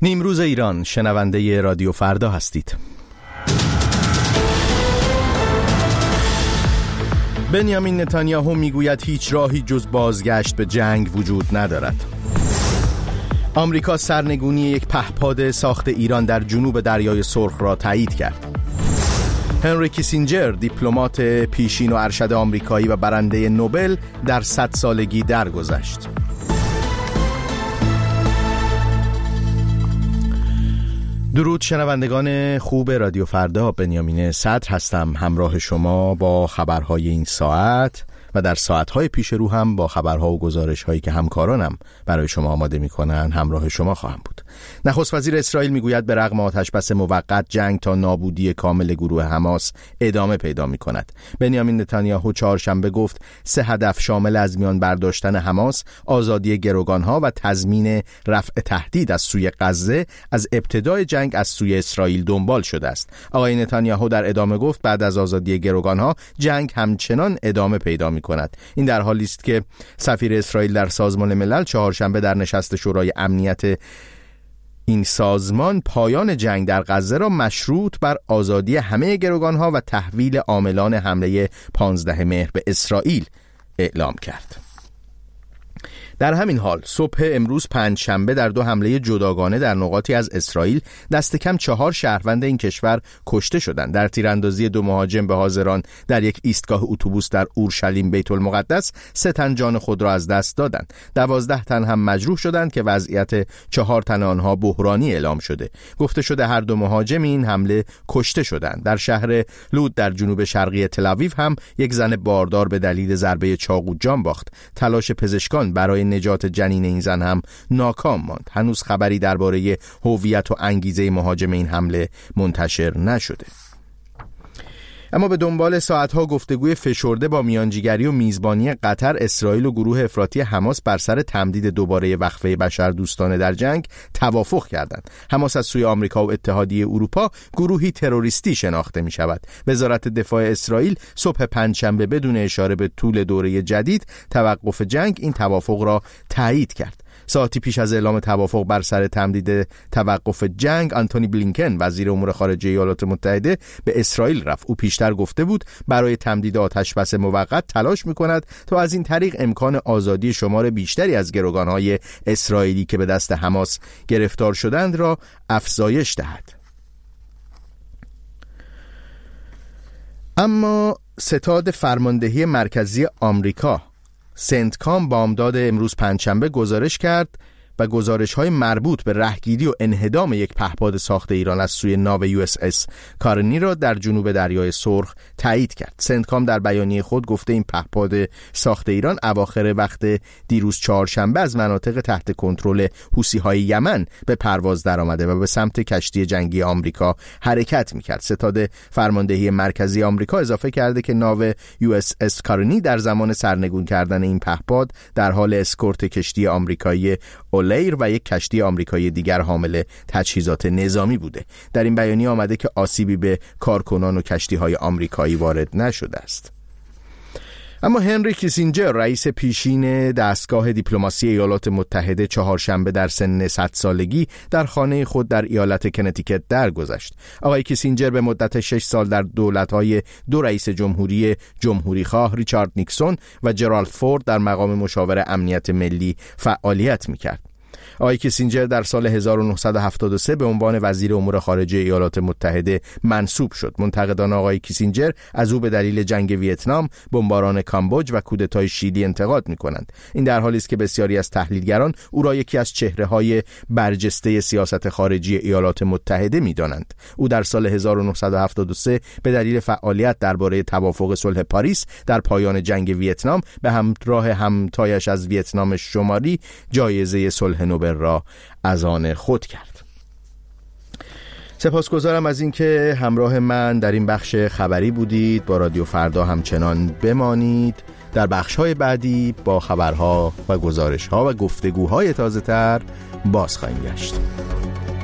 نیمروز ایران، شنونده رادیو فردا هستید. بنیامین نتانیاهو میگوید هیچ راهی جز بازگشت به جنگ وجود ندارد. آمریکا سرنگونی یک پهپاد ساخت ایران در جنوب دریای سرخ را تایید کرد. هنری کیسینجر، دیپلمات پیشین و ارشد آمریکایی و برنده نوبل، در 100 سالگی درگذشت. درود شنوندگان خوب رادیو فردا، بنیامین صدر هستم، همراه شما با خبرهای این ساعت و در ساعتهای پیش رو هم با خبرها و گزارش‌هایی که همکارانم برای شما آماده می‌کنند همراه شما خواهم بود. نخست وزیر اسرائیل میگوید به رغم آتشبس موقت، جنگ تا نابودی کامل گروه حماس ادامه پیدا می‌کند. بنیامین نتانیاهو چهارشنبه گفت 3 هدف شامل از میان برداشتن حماس، آزادی گروگان‌ها و تضمین رفع تهدید از سوی غزه از ابتدای جنگ از سوی اسرائیل دنبال شده است. آقای نتانیاهو در ادامه گفت بعد از آزادی گروگان‌ها جنگ همچنان ادامه پیدا کند. این در حالی است که سفیر اسرائیل در سازمان ملل چهارشنبه در نشست شورای امنیت این سازمان پایان جنگ در غزه را مشروط بر آزادی همه گروگانها و تحویل عاملان حمله 15 مهر به اسرائیل اعلام کرد. در همین حال صبح امروز پنجشنبه در 2 حمله جداگانه در نقاطی از اسرائیل دست کم 4 شهروند این کشور کشته شدند. در تیراندازی 2 مهاجم به حاضران در یک ایستگاه اتوبوس در اورشلیم بیت المقدس 3 تن جان خود را از دست دادند. 12 تن هم مجروح شدند که وضعیت 4 تن آنها بحرانی اعلام شده. گفته شده هر 2 مهاجم این حمله کشته شدند. در شهر لود در جنوب شرقی تل‌آویو هم یک زن باردار به دلیل ضربه چاقو جان باخت. تلاش پزشکان برای نجات جنین این زن هم ناکام ماند. هنوز خبری درباره هویت و انگیزه مهاجم این حمله منتشر نشده. اما به دنبال ساعتها گفتگوی فشرده با میانجیگری و میزبانی قطر، اسرائیل و گروه افراطی حماس بر سر تمدید دوباره وقفه بشردوستانه در جنگ توافق کردند. حماس از سوی آمریکا و اتحادیه اروپا گروهی تروریستی شناخته می شود. وزارت دفاع اسرائیل صبح پنجشنبه بدون اشاره به طول دوره جدید توقف جنگ این توافق را تایید کرد. ساعتی پیش از اعلام توافق بر سر تمدید توقف جنگ، آنتونی بلینکن وزیر امور خارجه ایالات متحده به اسرائیل رفت. او پیشتر گفته بود برای تمدید آتشبس موقت تلاش می‌کند تا از این طریق امکان آزادی شمار بیشتری از گروگان‌های اسرائیلی که به دست حماس گرفتار شدند را افزایش دهد. اما ستاد فرماندهی مرکزی آمریکا سنتکام بامداد امروز پنجشنبه گزارش کرد و گزارش‌های مربوط به رهگیری و انهدام یک پهپاد ساخت ایران از سوی ناو USS کارنی را در جنوب دریای سرخ تایید کرد. سنتکام در بیانیه خود گفته این پهپاد ساخت ایران اواخر وقت دیروز چهارشنبه از مناطق تحت کنترل حوثی‌های یمن به پرواز درآمده و به سمت کشتی جنگی آمریکا حرکت می‌کرد. ستاد فرماندهی مرکزی آمریکا اضافه کرده که ناو USS کارنی در زمان سرنگون کردن این پهپاد در حال اسکورت کشتی آمریکایی اولیر و یک کشتی آمریکایی دیگر حامل تجهیزات نظامی بوده. در این بیانیه آمده که آسیبی به کارکنان و کشتی‌های آمریکایی وارد نشده است. اما هنری کیسینجر، رئیس پیشین دستگاه دیپلماسی ایالات متحده، چهارشنبه در سن 100 سالگی در خانه خود در ایالت کنتیکت درگذشت. آقای کیسینجر به مدت 6 سال در دولت‌های 2 رئیس جمهوری‌خواه ریچارد نیکسون و جرالد فورد در مقام مشاور امنیت ملی فعالیت می‌کرد. آقای کیسینجر در سال 1973 به عنوان وزیر امور خارجه ایالات متحده منصوب شد. منتقدان آقای کیسینجر از او به دلیل جنگ ویتنام، بمباران کامبوج و کودتای شیلی انتقاد می‌کنند. این در حالی است که بسیاری از تحلیلگران او را یکی از چهره‌های برجسته سیاست خارجی ایالات متحده می‌دانند. او در سال 1973 به دلیل فعالیت درباره توافق صلح پاریس در پایان جنگ ویتنام به همراه همتایش از ویتنام شمالی جایزه صلح نوبل را از آن خود کرد. سپاسگزارم از اینکه همراه من در این بخش خبری بودید. با رادیو فردا همچنان بمانید. در بخش‌های بعدی با خبرها و گزارش‌ها و گفتگوهای تازه‌تر باز خواهیم گشت.